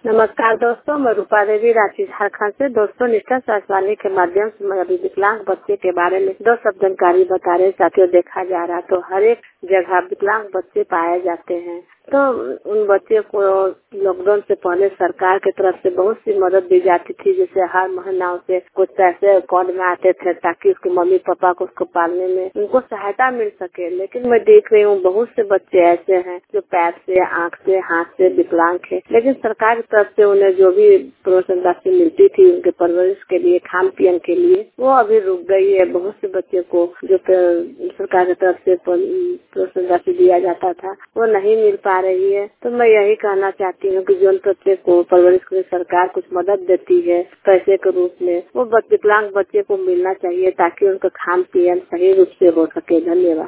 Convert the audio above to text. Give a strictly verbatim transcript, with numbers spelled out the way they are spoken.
नमस्कार दोस्तों, मैं रूपा देवी रांची झारखंड से। दोस्तों, निष्ठा सासवानी के माध्यम से मैं अभी विकलांग बच्चे के बारे में दो शब्द जानकारी बता रहे साथियों। देखा जा रहा तो हर एक जगह विकलांग बच्चे पाए जाते हैं। तो उन बच्चे को लॉकडाउन से पहले सरकार की तरफ से बहुत सी मदद दी जाती थी, जैसे हर महीना उसे कुछ पैसे अकाउंट में आते थे ताकि उसके मम्मी पापा को उसको पालने में उनको सहायता मिल सके। लेकिन मैं देख रही हूँ बहुत से बच्चे ऐसे हैं जो पैर से, आँख से, हाथ से विकलांग है, लेकिन सरकार की तरफ से उन्हें जो भी प्रोत्साहन राशि मिलती थी उनके परवरिश के लिए, खान पीन के लिए, वो अभी रुक गई है। बहुत से बच्चे को जो सरकार की तरफ से प्रोत्साहन राशि दिया जाता था वो नहीं मिल पा रही है। तो मैं यही कहना चाहती हूँ कि जो बच्चे को परवरिश के लिए सरकार कुछ मदद देती है पैसे के रूप में, वो विकलांग बच्चे को मिलना चाहिए ताकि उनका खान पीन सही रूप से हो सके। धन्यवाद।